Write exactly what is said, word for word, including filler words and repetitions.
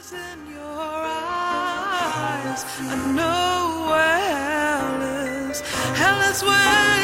in your eyes. I know where hell is. Hell is where